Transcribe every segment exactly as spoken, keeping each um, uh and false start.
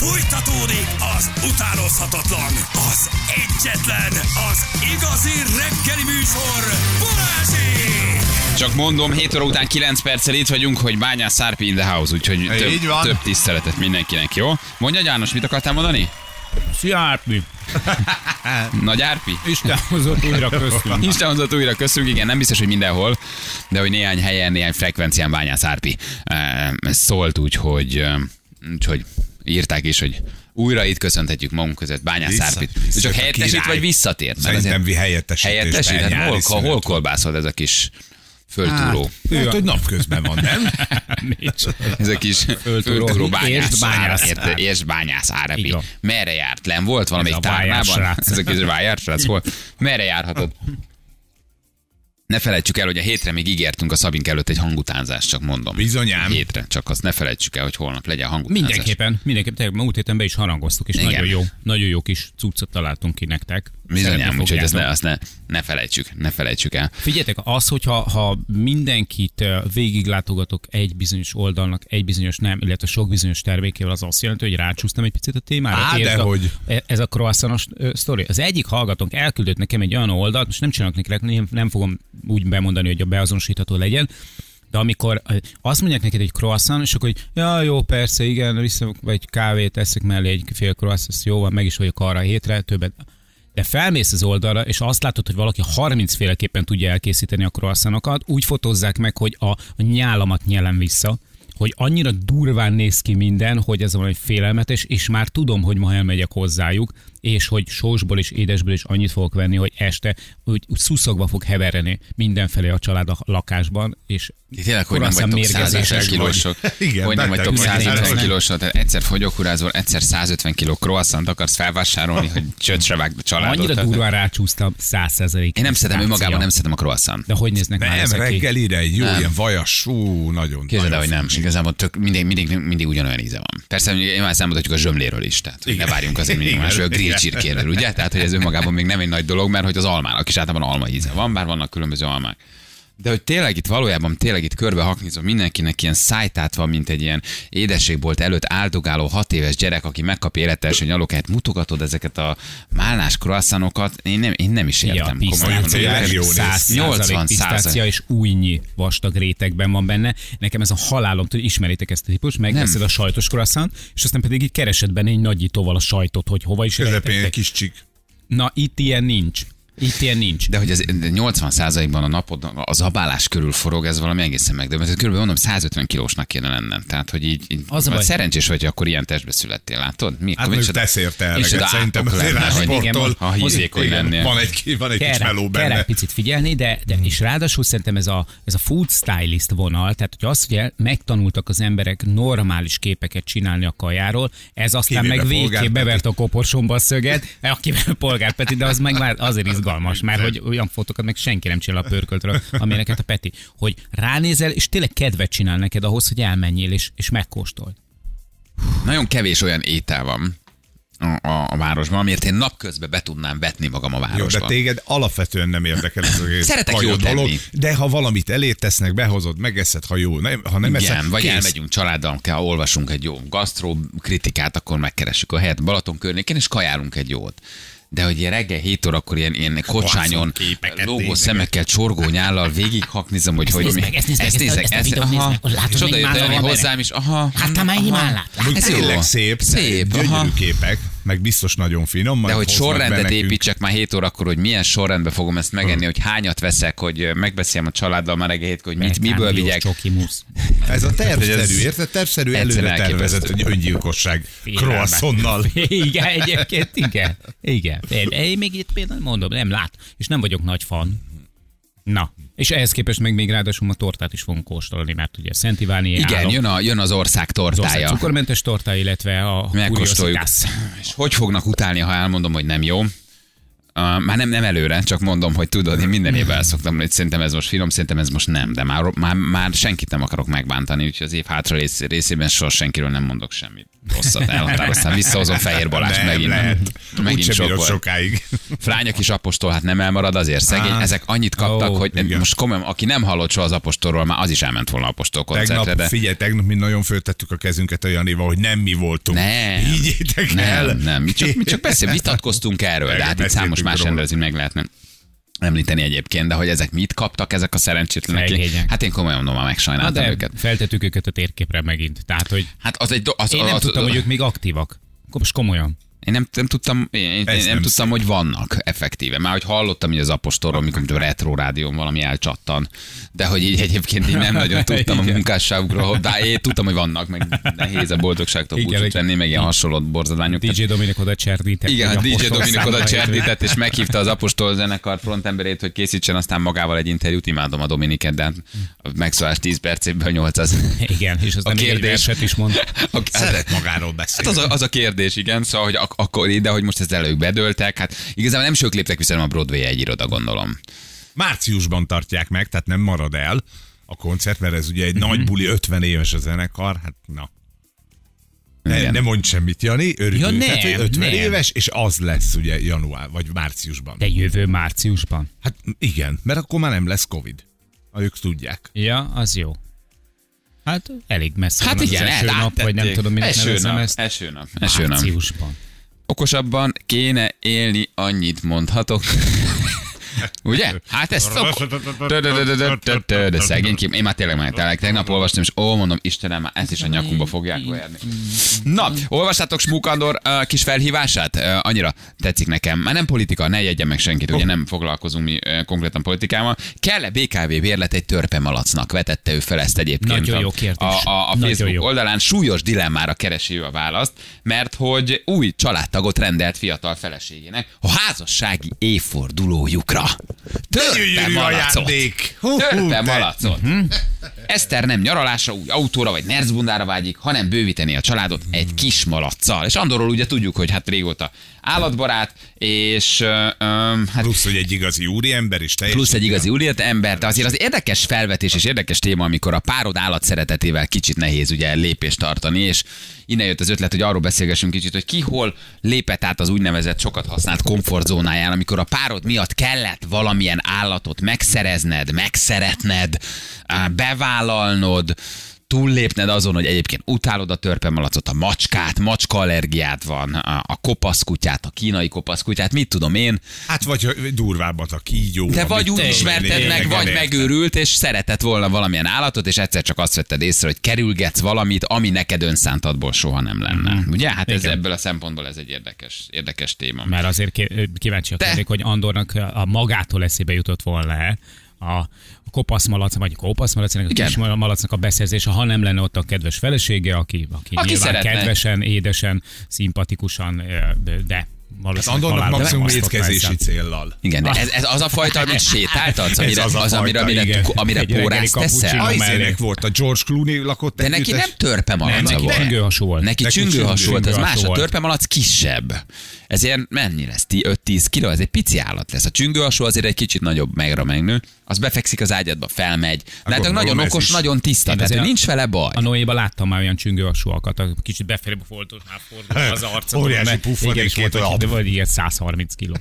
Fújtatódik az utánozhatatlan, az egyetlen, az igazi reggeli műsor, Balázsék! Csak mondom, hét óra után kilenc perccel itt vagyunk, hogy Bányász Szárpi in the house, úgyhogy több, több tiszteletet mindenkinek, jó? Mondja, János, mit akartál mondani? Szia, Árpi! Nagy Árpi? Isten hozott újra köszönjük. Isten hozott újra köszönjük, igen, nem biztos, hogy mindenhol, de hogy néhány helyen, néhány frekvencián Bányász Árpi ez szólt, úgyhogy, úgyhogy írták is, hogy újra itt köszönhetjük magunk között Bányász Árpit. Csak helyettesít, vagy visszatért? Szerintem vi helyettesít. Helyettesít? Hát hol, hol, hol kolbászott ez a kis föltúró? Hát, hát, hogy napközben van, nem? Ez a kis Föltúró, föltúró Bányász, Bányász. Árpi. És Bányász Árpi. Igen. Merre járt? Len volt valamelyik Ez a Bányász tárnában? srác. Ez a kis Bányász srác volt. Merre járhatod? Ne felejtsük el, hogy a hétre még ígértünk a Szabink előtt egy hangutánzást, csak mondom. Bizonyám. Hétre, csak azt ne felejtsük el, hogy holnap legyen hangutánzás. Mindenképpen, mindenképpen, múlt héten be is harangoztuk, és Igen. nagyon jó, nagyon jó kis cuccot találtunk ki nektek. Bizonyám, Szeretni úgyhogy ezt, ne, fogjátok. azt ne, ne felejtsük, ne felejtsük el. Figyeljetek, az, hogyha ha mindenkit eh, végiglátogatok egy bizonyos oldalnak, egy bizonyos nem, illetve sok bizonyos termékével, az azt jelenti, hogy rácsúsztam egy picit a témára. Á, Érted? dehogy. Ez a croissanos sztori. Az egyik hallgatónk elküldött nekem egy olyan oldalt, most nem csinálok neki, nem, nem fogom úgy bemondani, hogy a beazonosítható legyen, de amikor azt mondják neked egy croissant, és akkor, hogy ja, jó, persze, igen, viszont egy kávét eszek mellé egy fél croissant, jó van, meg is vagyok arra a hétre, többet. De felmész az oldalra, és azt látod, hogy valaki harminc féleképpen tudja elkészíteni a croissantokat, úgy fotózzák meg, hogy a, a nyálamat nyelem vissza, hogy annyira durván néz ki minden, hogy ez valami félelmetes, és már tudom, hogy ma elmegyek hozzájuk, és hogy sósból és édesből is annyit fogok venni, hogy este úgy, úgy szuszogva fog heverni mindenfelé a család a lakásban, és Tényleg, hogy nem vagytok száz ötven kilósok. Igen, hogy nem beteg vagytok vagy. száz ötven kilósok. Tehát egyszer fogyókúrázol, egyszer száz ötven kiló croissant akarsz felvásárolni, hogy csöcsre vágd a családot. annyira Tehát durván rácsúsztam, száz százalék. Én nem szeretem önmagában, nem szeretem a croissant. De hogy néznek már Nem, ezek ki? reggelire egy jó, Nem. ilyen vajas, ú, nagyon. Képzeld el, nagyon hogy nem. fincsi. Igazából tök, mindig, mindig, mindig ugyanolyan íze van. Persze, én már számolhatjuk a zsömléről is, tehát hogy ne várjunk azért mindig Igen. másról, a grill csirkéről, ugye? Tehát, hogy ez önmagában még nem egy nagy dolog, mert hogy az almának is általában alma íze van, bár vannak különböző almák. De hogy tényleg itt valójában tényleg itt körbe haknizom, mindenkinek ilyen szájtát van, mint egy ilyen édességbolt előtt áldogáló hat éves gyerek, aki megkapja életteljesen nyalokáját, mutogatod ezeket a málnás croissantokat, én nem, én nem is értem. Ja, komolyan pisztácia, mondom. jó néz. száz nyolcvan százalék pisztácia és újnyi vastag rétegben van benne. Nekem ez a halálom, hogy ismeritek ezt a típust, megveszed a sajtos croissant, és aztán pedig így keresed benne egy nagyítóval a sajtot, hogy hova is Közepén egy rejtettek. kis csik. Na, itt ilyen nincs. Itt ilyen nincs. De hogy az nyolcvan százalékban a napod az abálás körül forog, ez valami egészen megdöbbentő. Körülbelül mondom, száz ötven kilósnak kéne lennem. Tehát, hogy így, így Az a baj. szerencsés vagy, hogy akkor ilyen testbe születtél, látod? Mi? Hát mondjuk tesz érte el, micsoda szerintem átok azért lenne, hogy sporttól. ha hízékony lennél. Van egy, van egy kis Kell, meló kell benne. egy picit figyelni, de, de és ráadásul szerintem ez a, ez a food stylist vonal, tehát hogy az, hogy el- megtanultak az emberek normális képeket csinálni a kajáról, ez aztán Kivéve meg Polgár végképp Peti. bevert a koporsomba a szöget, akivel Polgár Peti, de az meg már azért izgalmas, mert hogy olyan fotókat meg senki nem csinál a pörköltről, amilyeneket a Peti, hogy ránézel, és tényleg kedvet csinál neked ahhoz, hogy elmenjél és, és megkóstold. Nagyon kevés olyan étel van a, a, a városban, amiért én napközben be tudnám vetni magam a Jó, városban. de téged alapvetően nem érdekel ez az egész Szeretek kaja jót dolog, tenni. de ha valamit elé tesznek, behozod, megeszed, ha jó, nem, ha nem Igen, eszed, vagy kész. elmegyünk családdal, kell, olvasunk egy jó gasztrokritikát, akkor megkeressük a helyet Balaton környékén, és kajálunk egy jót. De hogy ilyen reggel hét órakor ilyen, ilyen kocsányon, képeket lógó nézek. szemekkel, csorgó nyállal végig haknizom, hogy hogy nézd mi. meg, ezt nézd meg, ezt ezt a- nézek, ezt a ezt- videót nézd aha. meg, hogy látod, És oda még jött már Elni van hozzám benne. is, aha. Hát te már ennyi aha. már lát. Amúgy Ez jó. tényleg szép, Szép, gyönyörű aha. képek, meg biztos nagyon finom. De majd hogy hoznak be sorrendet nekünk. építsek már hét órakor, hogy milyen sorrendbe fogom ezt megenni, hogy hányat veszek, hogy megbeszéljem a családdal már reggel hétkor, hogy mit, miből Vegetán, vigyek. Csoki musz. Ez a tervszerű, ez érted? Tervszerű egyszerűen előre tervezett, elképesztő. hogy öngyilkosság croissonnal. Igen, egyébként igen. Igen. Én, én még itt például mondom, nem lát, és nem vagyok nagy fan. Na, és ehhez képest meg még ráadásul a tortát is fogunk kóstolni, mert ugye Szent Iváni Igen, állam, jön, a, jön az ország az ország tortája. cukormentes torta, illetve a Megkóstoljuk. curiositas. És hogy fognak utálni, ha elmondom, hogy nem jó? Uh, már nem, nem előre, csak mondom, hogy tudod, én minden évben el szoktam, hogy szerintem ez most finom, szerintem ez most nem, de már, már, már senkit nem akarok megbántani, úgyhogy az év hátra rész, részében soha senkiről nem mondok semmit rosszat. Elhatároztam, visszahozom Fehér Balázs Nem megint. lehet. Megint Úgyse sok bírod volt. sokáig. Fránya kis apostol, hát nem elmarad azért szegény. Á, Ezek annyit kaptak, ó, hogy igen. most komolyan, aki nem hallott soha az apostolról, már az is elment volna apostol koncertre. Tegnap, De... figyelj, tegnap mi nagyon föltettük a kezünket a Janival, hogy nem mi voltunk. Nem. Higgyétek el. Nem, nem, mi csak, mi csak beszél, vitatkoztunk erről, de hát itt számos Beszéltünk más róla. rendezvény meg lehetne említeni egyébként, de hogy ezek mit kaptak, ezek a szerencsétlenek? Szegények. Hát én komolyan mondom, már Na megsajnáltam de őket. feltettük őket a térképre megint. Tehát, hogy Hát az egy... do- Az, én nem az, tudtam, hogy ők még aktívak. Akkor most komolyan. Én nem, nem tudtam, én, én nem, Ez nem tudtam, hogy vannak effektíve. Már hogy hallottam hogy az apostolról, mikor a retro rádión valami elcsattan, de hogy így egyébként így nem nagyon tudtam a Igen. munkásságukról, de én tudtam, hogy vannak, meg nehéz a boldogságtól Igen, búcsút igen. venni, meg ilyen hasonló borzadványok. dé jé Dominik oda cserdített. Igen, hogy a dé jé apostol Dominik oda számba cserdített, és meghívta az apostol zenekar frontemberét, hogy készítsen aztán magával egy interjút. Imádom a Dominiket, de a megszólás tíz percéből nyolcszáz. Igen, és aztán A még egy kérdés- verset is mond. Szeret magáról Hát beszélni. az a, az a kérdés, igen, szóval, hogy ak- akkor ide, hogy most ezt előbb bedöltek, hát igazából nem sok léptek vissza, hanem a Broadway egy iroda, gondolom. Márciusban tartják meg, tehát nem marad el a koncert, mert ez ugye egy nagy buli, ötven éves a zenekar, hát na. Ne, Igen. ne mondj semmit, Jani, örülünk, Ja, nem, tehát, hogy ötven nem. éves, és az lesz ugye január, vagy márciusban. De jövő márciusban. Hát igen, mert akkor már nem lesz Covid. Ha ők tudják. Ja, az jó. Hát elég messze Hát van igen, az eső hát nap, vagy nem áttették. tudom, minek eső nevezzem nap, ezt. eső nap, eső nap. Márciusban. Okosabban kéne élni, annyit mondhatok. Ugye? Hát ezt szok... De szegénykém, én már tényleg már tényleg, tegnap olvastam, és ó, mondom, Istenem, már ezt is a nyakunkba fogják verni. Na, olvastátok Smuk Andor uh, kis felhívását? Uh, annyira tetszik nekem. Már nem politika, ne jegyen meg senkit, ugye nem foglalkozunk mi uh, konkrétan politikával. Kell-e bé ká vé bérlet egy törpemalacnak? Vetette ő fel ezt egyébként Nagyon a, jó kérdés. a, a, a Nagyon Facebook jó. oldalán. Súlyos dilemmára keresi ő a választ, mert hogy új családtagot rendelt fiatal feleségének a házassági évfordulójukra. Törpe malacot. Törpe malacot. Eszter nem nyaralásra, új autóra vagy nercbundára vágyik, hanem bővíteni a családot egy kis malaccal. És Andorról ugye tudjuk, hogy hát régóta állatbarát, és uh, um, hát Plusz, hogy egy igazi úriember is teljes. plusz egy igazi úriat ember, de azért az érdekes felvetés és érdekes téma, amikor a párod állat szeretetével kicsit nehéz ugye lépést tartani, és innen jött az ötlet, hogy arról beszélgessünk kicsit, hogy ki hol lépett át az úgynevezett sokat használt komfortzónáján, amikor a párod miatt kellett valamilyen állatot megszerezned, megszeretned, á, bevállalnod, túllépned azon, hogy egyébként utálod a törpemalacot, a macskát, macska allergiát van, a, a kopaszkutyát, a kínai kopaszkutyát, mit tudom én, Hát vagy hogy durvábbat a kígyó. de amit vagy úgy tudom én, ismerted meg, lényegében vagy érted. megőrült, és szeretett volna valamilyen állatot, és egyszer csak azt vetted észre, hogy kerülgetsz valamit, ami neked önszántadból soha nem lenne. Mm-hmm. Ugye? Hát ez Igen. ebből a szempontból ez egy érdekes, érdekes téma. Mert azért ki- kíváncsiak Te- lennék, hogy Andornak a magától eszébe jutott volna-e a kopaszmalac, vagy kopaszmalacnak, a Igen. kis malacnak a beszerzése, ha nem lenne ott a kedves felesége, aki, aki, Aki nyilván szeretne. kedvesen, édesen, szimpatikusan, de Hát valószínűleg Andornak halálba maximum támasztott étkezési persze. céllal. Igen, de ez, ez az a fajta, amit sétáltatsz, Ez amire, az az, a amire, fajta, amire, igen. amire Egy reggeli pórázt teszel? cappuccino. A mellé. izének volt, a George Clooney lakott De neki együttes. nem törpemalaca Nem, neki volt. csüngőhasú volt. Neki, Neki csüngőhasú volt, az csüngőhasú más, a volt. törpemalac kisebb. Ezért mennyi lesz? öt-tíz kiló, ez egy pici állat lesz. A csüngőhasú azért egy kicsit nagyobb megra megnő. Az befekszik az ágyadba, felmegy. De hát gondolom, nagyon ez okos, is. nagyon tiszta, Én tehát azért hogy nincs vele baj. A Noéban láttam már olyan csüngőhasúakat, a kicsit befelé fordul, már fordul az arca. Óriási mert- puffanék, igen, és volt, két hogy- lap. de vagy ilyen száz harminc kiló.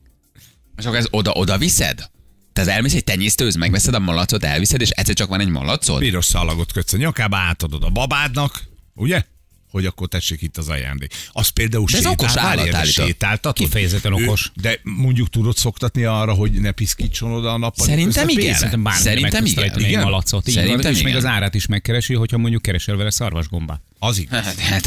És akkor ez oda, oda viszed? Te elmész egy tenyésztőhöz, megveszed a malacot, elviszed, és egyszer csak van egy malacod? Piros szalagot kötsz a nyakába, átadod a babádnak, ugye? Hogy akkor tessék itt az ajándék. Az például De ez sétál, okos állat várjál, de állítólag. sétáltatod? Kifejezetten Ő- okos. De mondjuk tudod szoktatni arra, hogy ne piszkítson oda a nappal. Szerintem igen. Szerintem bármilyen Szerintem megtisztelíteni igen. egy Igen. malacot. Így Szerintem van, és még igen. az árát is megkeresi, hogyha mondjuk keresel vele szarvasgombát. Az igaz. Hát,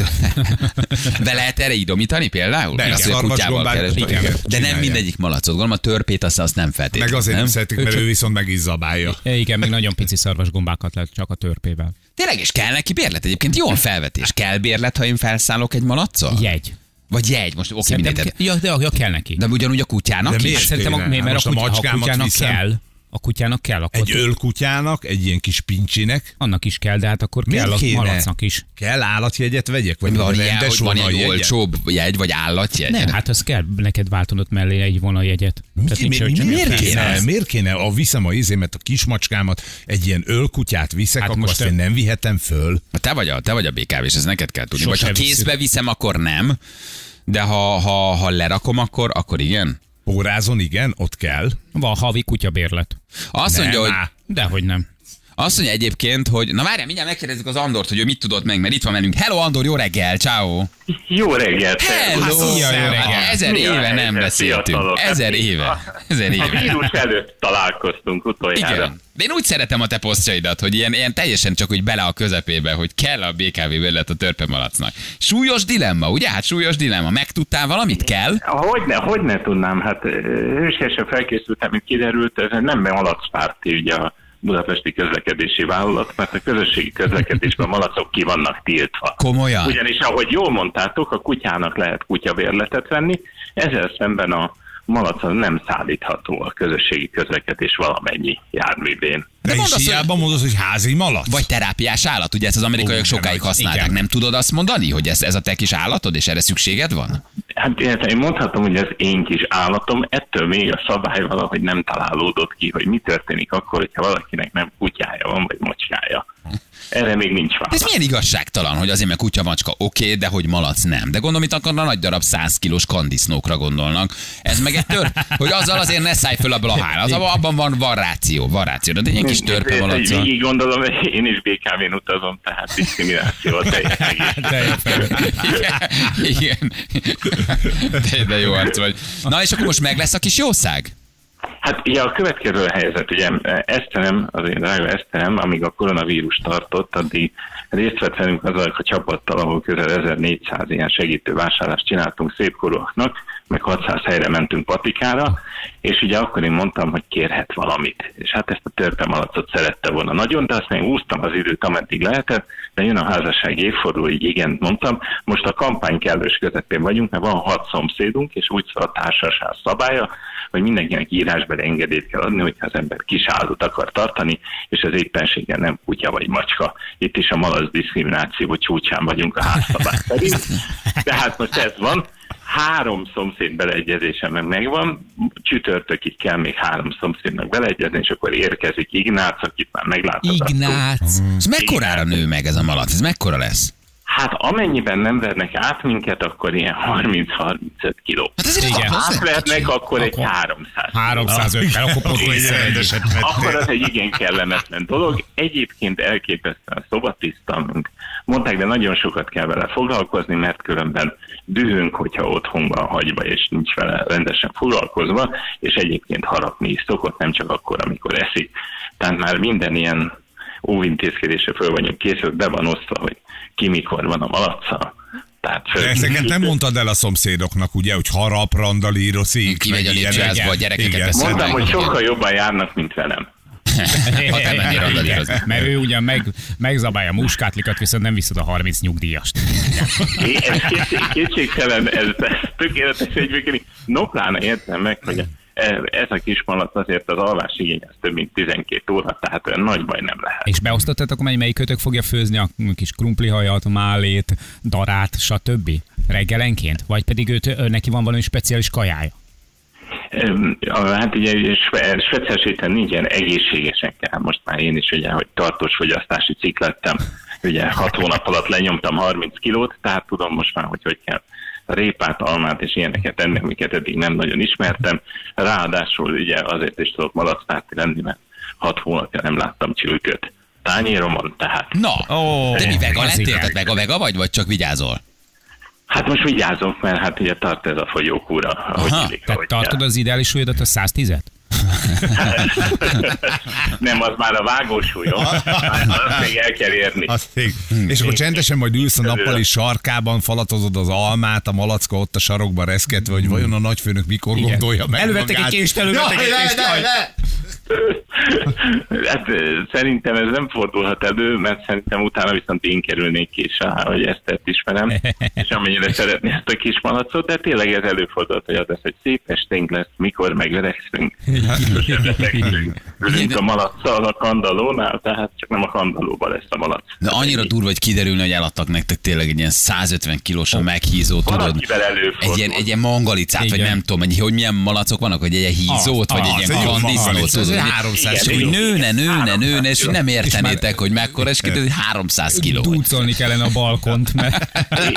be lehet erre idomítani például? De Azt, hogy a szarvasgombát- kutyával keresd. igen, De nem csinálják. mindegyik malacot. Gondolom a törpét azt, azt nem feltétlenül. Meg azért nem nem? szeretik, mert ő viszont meg is zabálja. E, igen, még nagyon pici szarvasgombákat lehet csak a törpével. Tényleg, és kell neki bérlet? Egyébként jó a felvetés. Kell bérlet, ha én felszállok egy malaccal? Jegy. Vagy jegy, most oké, Szerintem mindegy. ke- ja, de, ja, kell neki. De ugyanúgy a kutyának De is? miért? Szerintem, a, Tényleg. mert, mert Most a, a kutya, ha a macskámat kutyának viszem. kell, a kutyának kell, akkor Egy ölkutyának, egy ilyen kis pincsinek. annak is kell, de hát akkor kell a kéne? malacnak is. Kell állatjegyet vegyek? Vagy Van ilyen, rendes hogy van egy vonaljegy? olcsóbb jegy, vagy állatjegy? Nem, hát az kell neked váltanod mellé egy vonaljegyet. Tehát Mi, nincs, mi, hogy csak miért, ilyen kéne, felszállsz. miért kéne, a viszem a izémet, a kismacskámat, egy ilyen ölkutyát viszek, Hát hát akkor most azt én te- nem vihetem föl. Te vagy a, te vagy a bé ká vé, és ez neked kell tudni. Sose Vagy ha visszük. kézbe viszem, akkor nem, de ha, ha, ha lerakom, akkor, akkor igen. Pórázon, igen, ott kell. Van havi kutyabérlet. Azt mondja, Nem, hogy... á. Dehogy nem. Azt mondja egyébként, hogy... Na várjál, mindjárt megkérdezzük az Andort, hogy ő mit tudott meg, mert itt van velünk. Hello Andor, jó reggel, ciao. Jó reggelt! Hello, szia, jó reggelt. Ezer Mi a éve nem helyzet, beszéltünk. fiatalok? Ezer éve. Ezer A éve. vírus előtt találkoztunk utoljára. Igen. De én úgy szeretem a te posztjaidat, hogy ilyen, ilyen teljesen csak úgy bele a közepébe, hogy kell a bé ká vé bérlet a törpemalacnak. Súlyos dilemma, ugye? Hát súlyos dilemma. Megtudtál valamit? Kell? Hogyne, hogy ne tudnám, hát hősiesen felkészültem, mint kiderült, ez nem malacpárti, ugye a budapesti közlekedési vállalat, mert a közösségi közlekedésben malacok ki vannak tiltva. Komolyan? Ugyanis, ahogy jól mondtátok, a kutyának lehet kutyabérletet venni, ezzel szemben a malac az nem szállítható a közösségi közlekedés valamennyi járművén. De, De és mondasz, hiába mondod, hogy házi malac? Vagy terápiás állat, ugye ezt az amerikaiak Ó, sokáig de használták. igen. Nem tudod azt mondani, hogy ez, ez a te kis állatod, és erre szükséged van? Hát én mondhatom, hogy ez én kis állatom, ettől még a szabály valahogy nem találódott ki, hogy mi történik akkor, hogyha valakinek nem kutyája van, vagy mocskája. Erre még nincs Ez válasz. milyen igazságtalan, hogy azért, mert kutya, macska, oké, okay, de hogy malac nem. De gondolom, itt akkor a nagy darab száz kilós kandisznókra gondolnak. Ez meg egy tör, hogy azzal azért ne szállj föl a blahár. Az, abban van, van ráció, van ráció. De egy kis törpe malaccal. Így gondolom, én is bé ká vén utazom, tehát diszkrimináció a teljes egész. Igen, igen. De, de jó arc vagy. Na és akkor most meg lesz a kis jószág? Hát ja, a következő a helyzet, ugye Eszterem, az én drága Eszterem, amíg a koronavírus tartott, addig részt vett velünk azzal a csapattal, ahol közel ezernégyszáz ilyen segítő vásárlást csináltunk szépkorúaknak, meg hatszáz helyre mentünk patikára, és ugye akkor én mondtam, hogy kérhet valamit. És hát ezt a törpemalacot szerette volna nagyon, de azt még úsztam az időt, ameddig lehetett, de jön a házasság évforduló, így igen mondtam. Most a kampány kellős közepén vagyunk, mert van hat szomszédunk, és úgy szól a társaság szabálya, hogy mindenkinek írásbeli engedélyt kell adni, hogyha az ember kis állatot akar tartani, és az éppenséggel nem kutya vagy macska. Itt is a malac diszkrimináció csúcsán vagyunk a házszabály szerint. Tehát most ez van. Három szomszéd beleegyezése meg megvan, csütörtökig kell még három szomszédnak beleegyezni, és akkor érkezik Ignác, akit már meglátogattunk. Ignác. Ez mekkorára nő meg ez a malac? Ez mekkora lesz? Hát amennyiben nem vernek át minket, akkor ilyen harminc-harmincöt kiló. Hát azért Igen. az nem Átvernek, kicsi. akkor egy Akkor- háromszáz. háromszázötven, akkor pont rendeset Akkor az egy igen kellemetlen dolog. Egyébként elképesztően szobatiszta, mint mondták, de nagyon sokat kell vele foglalkozni, mert különben dühünk, hogyha otthon van hagyva, és nincs vele rendesen foglalkozva, és egyébként harapni is szokott, nem csak akkor, amikor eszik. Tehát már minden ilyen óvintézkedésre föl vagyunk készült, be van osztva, hogy ki mikor van a malaccal. Tehát De ezeket nem mondtad el a szomszédoknak, ugye, hogy harap, randalírozik. Kimegy a lépcsőházba, a gyerekeket Igen. beszél. Mondtam, meg, hogy igen. sokkal jobban járnak, mint velem. Ha te mennél randalírozni. Mert ő ugyan meg, megzabálja a muskátlikat, viszont nem viszed a harminc nyugdíjast. É, ez kétség- kétségtelen, ez, ez tökéletes egyébként. No, pláne értem meg, hogy ez a kis malac azért az alvás igény, ez több mint tizenkét óra, tehát olyan nagy baj nem lehet. És beosztottatok, mely melyik kötök fogja főzni a kis krumplihajat, málét, darát, stb. Reggelenként? Vagy pedig őt, neki van valami speciális kajája? Öm, Hát ugye spe- speciáliséten nincs ilyen egészségesen kell. Most már én is ugye, hogy tartós fogyasztási cikk lettem, ugye hat hónap alatt lenyomtam harminc kilót, tehát tudom most már, hogy hogy kell répát, almát és ilyeneket enni, amiket eddig nem nagyon ismertem. Ráadásul ugye azért is tudok malacpárti lenni, mert hat hónapja nem láttam csülköt tányéromon, tehát Na, Ó, de mi vega az lettél? igen. Tehát vega vega vagy, vagy csak vigyázol? hát most vigyázok, mert hát ugye tart ez a folyókúra, ahogy Aha, illik, Tehát ahogy tartod kell. az ideális súlyodat a száztízet? Nem, az már a vágósúlyom, azt még el kell érni. Azt még. És akkor csendesen majd ülsz a nappali sarkában, falatozod az almát, a malacka ott a sarokban reszketve, hogy vajon a nagyfőnök mikor Igen. gondolja meg Elővettek magát. egy kést, elővettek egy Jaj, kést, ne, jaj. ne. Hát ö, szerintem ez nem fordulhat elő, mert szerintem utána viszont én kerülnék ki is rá, hogy ezt ismerem, és amennyire szeretné ezt a kis malacot, de tényleg ez előfordult, hogy az lesz, hogy szép esténk lesz, mikor megverekszünk. Ülünk a malacsal a kandallónál, tehát csak nem a kandallóban lesz a malac. De annyira durva, hogy kiderülne, hogy eladtak nektek tényleg egy ilyen százötven kilósan meghízó, tudod? Valakivel előfordul. Egy ilyen, egy ilyen mangalicát, vagy Igen. nem tudom, egy, hogy milyen malacok vannak, hogy egy ilyen hízót, Az, vagy az, egy egy ilyen jó kandisznót, mangalica, tudod? hogy háromszáz és hogy kiló. nőne, nőne, nőne, és nem értenétek, hogy mekkora, és kiderül, hogy háromszáz kiló. Dúcolni kellene a balkont, mert...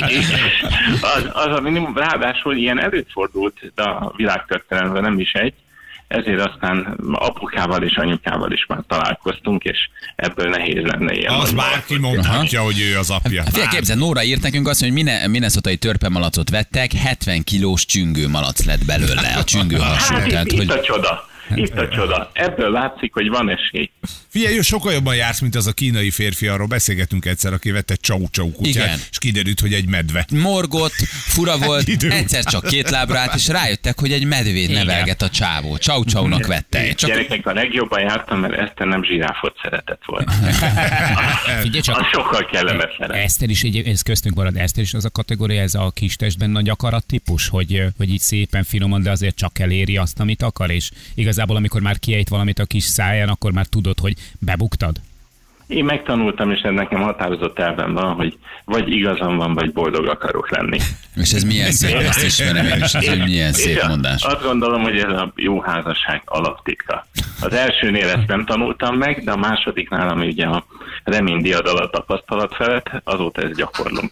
Az, az a minimum, ráadásul ilyen előfordult, de a világtörténelemben nem is egy, ezért aztán apukával és anyukával is már találkoztunk, és ebből nehéz lenne ilyen. Az nagy bárki malacot. mondhatja, hogy ő az apja. Hát figyelj, képzeld, Nóra írt nekünk azt, hogy mine, minneszotai törpemalacot vettek, hetven kilós csüngőmalac lett belőle, a csüngőhasú. Hát Tehát, itt, itt hogy a csoda. Itt a csoda. Ebből látszik, hogy van esély. Figyelj, ő sokkal jobban jársz, mint az a kínai férfi, arról beszélgetünk egyszer, aki vette egy csau-csau kutyát, Igen. és kiderült, hogy egy medve. morgott, fura volt, Idő után. egyszer csak két lábra állt, és rájöttek, hogy egy medvét nevelget a csávó. Csau-csaunak vette. Csak Gyerekek, a legjobban jártam, mert Eszter nem zsiráfot szeretett volna. Figyelj csak, Az sokkal kellemetlen. Eszter is, egy, ez köztünk marad, Eszter is az a kategória, ez a kis testben nagy akarat típus, hogy, hogy így szépen finoman, de azért csak eléri azt, amit akar, és igazából amikor már kiejt valamit a kis száján, akkor már tudod, hogy bebuktad. Én megtanultam, és ez nekem határozott elven van, hogy vagy igazam van, vagy boldog akarok lenni. és ez milyen szép, ezt ismerem én is, ez egy milyen És szép a- mondás. Azt gondolom, hogy ez a jó házasság alaptitka. Az elsőnél ezt nem tanultam meg, de a másodiknál, ami ugye a remény diadal a tapasztalat felett, azóta ezt gyakorlom.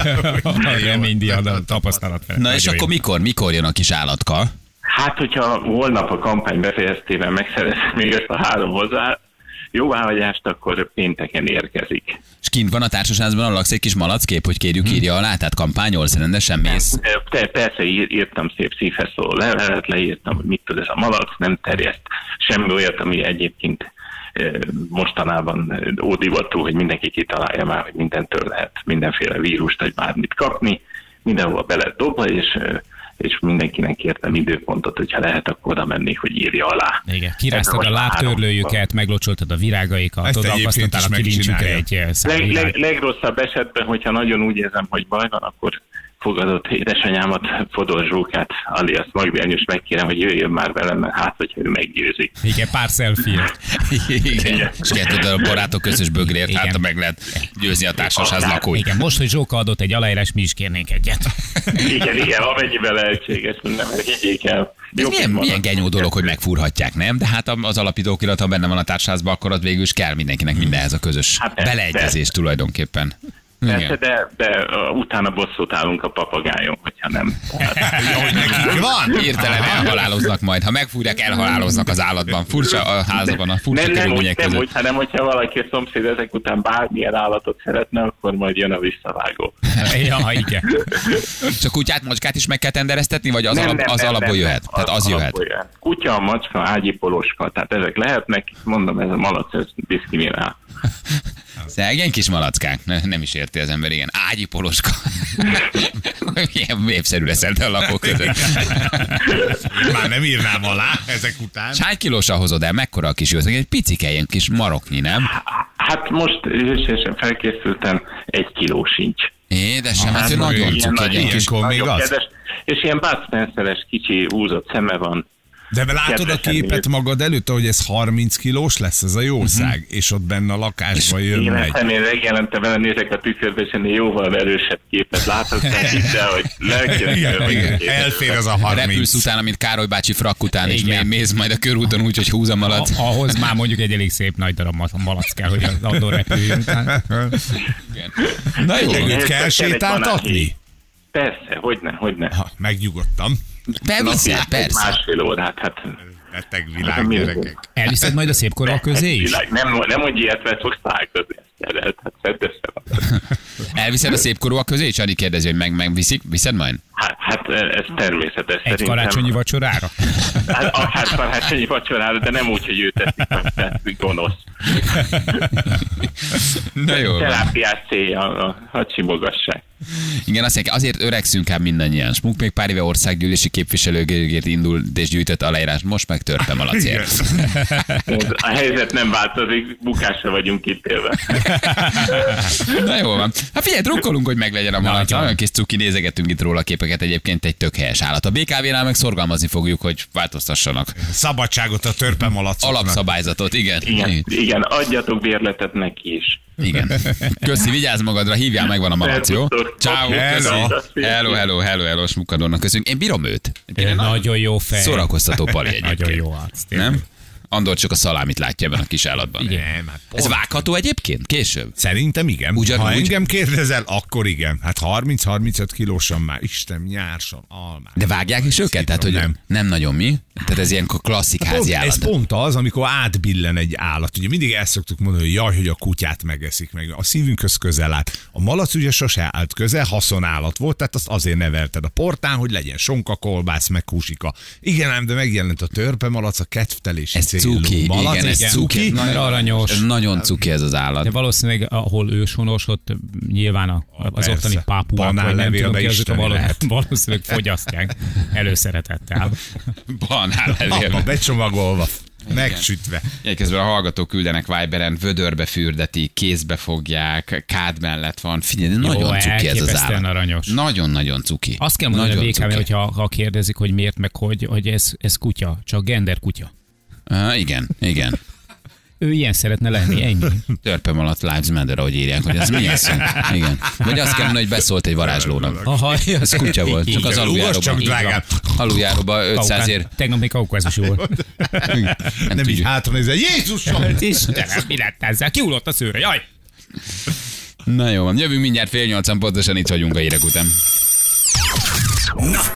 Reménydiad a tapasztalat felett. Na és Nagyon akkor jó. mikor, mikor jön a kis állatka? Hát, hogyha holnap a kampány befejeztével megszerezem még ezt a három hozzá, jóváhagyást, akkor pénteken érkezik. És kint van a társasházban a laksz egy kis malackép, hogy kérjük írja alá, tehát kampányolsz, rendesen mész. Te, persze ír, írtam szép szívhez szóló levelet, leírtam, hogy mit tud ez a malac, nem terjeszt semmi olyat, ami egyébként eh, mostanában eh, ódivatú, hogy mindenki kitalálja már, hogy mindentől lehet mindenféle vírust, vagy bármit kapni, mindenhol be lehet dobva, és eh, és mindenkinek kértem időpontot, hogyha lehet, akkor oda mennék, hogy írja alá. Igen, kiráztad a Most lábtörlőjüket, meglocsoltad a virágaikat, Ezt egyébként odaakasztottál a is kilincsükre megcsinálja. egy szál Leg, virág. leg, legrosszabb esetben, hogyha nagyon úgy érzem, hogy baj van, akkor fogadott édesanyámat, Fodor Zsókát, alias Magdányos megkérem, hogy jöjjön már velem, mert hát, hogyha ő meggyőzi. Igen, pár selfie. Igen. És kettőd a barátok közös bögrért, Igen. hát meg lehet győzni a társasház lakóit. Igen, most, hogy Zsóka adott egy aláírás, mi is kérnénk egyet. Igen, igen, amennyiben lehetséges, nem, higgyék el. Ez milyen, milyen genyó dolog, hogy megfúrhatják, nem? De hát az alapító okirat, ha benne van a társaságban, akkor ott végül is kell mindenkinek mindenhez a közös Hát persze. beleegyezés tulajdonképpen. Persze, Igen. de, de uh, utána bosszút állunk a papagájon, hogyha nem. Hogy nekik van? Hirtelen elhaláloznak majd. Ha megfúrják, elhaláloznak az állatban. Furcsa a házban, a furcsa Nem, nem, úgy, körülmények nem között. úgy, hanem hogyha valaki a szomszéd ezek után bármilyen állatot szeretne, akkor majd jön a visszavágó. Ja, igen. Csak kutyát, macskát is meg kell tendereztetni, vagy az, Nem, alap, nem, az nem, alapból nem, jöhet? nem, Tehát az jöhet. alapból Kutya, macska, ágyipoloska, tehát ezek lehetnek, mondom, ez a malac, ez diszkriminál. Szegény kis malackák. Ne, nem is érti az ember, igen. Ágyi poloska. Ilyen népszerű leszel te a lakók között. Már nem írnám alá ezek után. És hány kilósra hozod el? Mekkora a kis jó? Egy picike ilyen kis maroknyi, nem? Hát most hősiesen felkészültem, egy kiló sincs. Édesem, hát ő Hát, nagyon ilyen cuki, egy nagy- ilyen kis... Ilyenkor még nagyon az? kedves, és ilyen Bud Spencer-es kicsi húzott szeme van. De látod a Kedvesen képet néz. magad előtt, hogy ez harminc kilós lesz ez a jószág, és ott benne a lakásban jön Én megy. ezt én reggelente vele nézek a tükörbe, és ennél jóval erősebb képet látok, tehát hidd el, hogy Igen, igen. Elfér az a Repülsz harminc. utána, mint Károly bácsi frakk után, és Igen. mé- mész majd a körúton úgy, hogy húz a malac. A- Ahhoz már mondjuk egy elég szép nagy darab ma- malac kell, hogy az adó repüljön után. Na jó, Igen. Őt kell Egy sétáltatni? Persze, hogyne, hogyne. Ha, megnyugodtam. beviszed, Napi persze. Másfél órát, hát... Beteg világ, gyerekek. Elviszed majd a szép korok közé is? Világ. Nem, nem mondj ilyet, mert fogsz találkozni. Hát szedd össze. Elviszed a szépkorúak közé, és Adi kérdezi, hogy meg, megviszik, viszed majd? Hát, hát ez természetes. Egy Szerintem- karácsonyi vacsorára? Hát akár karácsonyi vacsorára, de nem úgy, hogy ő teszik, mert teszik gonosz. Na jó. van. Terápiás célja, a, a simogassák. Igen, azt mondják, azért öregszünk ám mindannyian. Smuk még pár éve országgyűlési képviselőgért indult és gyűjtött aláírást, most meg törtem a lacért. Ez, a helyzet nem változik, bukásra vagyunk ítélve. Na jó van. Hát figyelj, drukkolunk, hogy meglegyen a malac. Nagyon. Nagyon kis cuki, nézegetünk itt róla képeket, egyébként egy tök helyes állat. A bé ká vé-nál meg szorgalmazni fogjuk, hogy változtassanak. Szabadságot a törpemalacoknak. Alapszabályzatot, igen. Igen, igen, adjatok bérletet neki is. Igen. Köszi, vigyázz magadra, hívjál, megvan a malac, jó? Szervusztok. Ciao, Hello. köszi. Hello, hello, hello, hello, Smukadornak köszönjük. Én bírom őt. Én Nagyon jó fej. Szórakoztató pali egyébként. Nagyon jó arc. tényleg. Nem? Andor csak a szalámit látja ebben a kis állatban. Nem, hát Ez vágható egyébként később? Szerintem igen. Ugyanúgy? Ha engem kérdezel, akkor igen. Hát harminc-harmincöt kilósan már, Isten, nyárson, almás. De vágják is őket? Tehát, hogy nem. nem nagyon mi? Tehát ez ilyen klasszik házi állat. Ez pont az, amikor átbillen egy állat. Ugye mindig ezt szoktuk mondani, hogy jaj, hogy a kutyát megeszik meg. A szívünkhöz közel állt. A malac ugye sose állt közel, haszonállat volt, tehát azt azért nevelted a portán, hogy legyen sonka, kolbász, meg húsika. Igen, ám, de megjelent a törpemalac, a kedvtelési Ez célú cuki, malac. igen, ez igen. cuki. Mert aranyos. Ez nagyon cuki ez az állat. De valószínűleg, ahol őshonos, ott nyilván a, az persze. ottani pápuák, vagy nem Banánlevélbe tudom ki, azok a isteni való, lehet. valószínűleg fogyasztják előszeretettel. Banánlevél. Apa becsomagolva, megsütve. Közben a hallgatók küldenek Viberen, vödörbe fürdetik, kézbe fogják, kád mellett van. Figyelj, nagyon cuki ez az elképesztően állat. aranyos. Nagyon-nagyon cuki. Azt kell mondani a Nagyon bé ká-ben, cuki. hogyha ha kérdezik, hogy miért, meg hogy, hogy ez, ez kutya, csak gender kutya. Uh, igen, igen. Ő ilyen szeretne lenni, ennyi. Törpem alatt Lives Matter, ahogy írják, hogy ez milyen szó. Igen. Vagy azt kell mondani, hogy beszólt egy varázslónak. Aha, Ez kutya volt, csak az Ugass csak, aluljáróban. drágám. Aluljáróban ötszázért. Tegnap még kaukázus volt. Nem, Nem így tudjuk. hátra nézel, Jézusom! Istenem, mi lett ezzel? Kiullott a szőre, jaj! Na jó van, jövünk mindjárt fél nyolcan, pontosan itt vagyunk a hírek után. Na,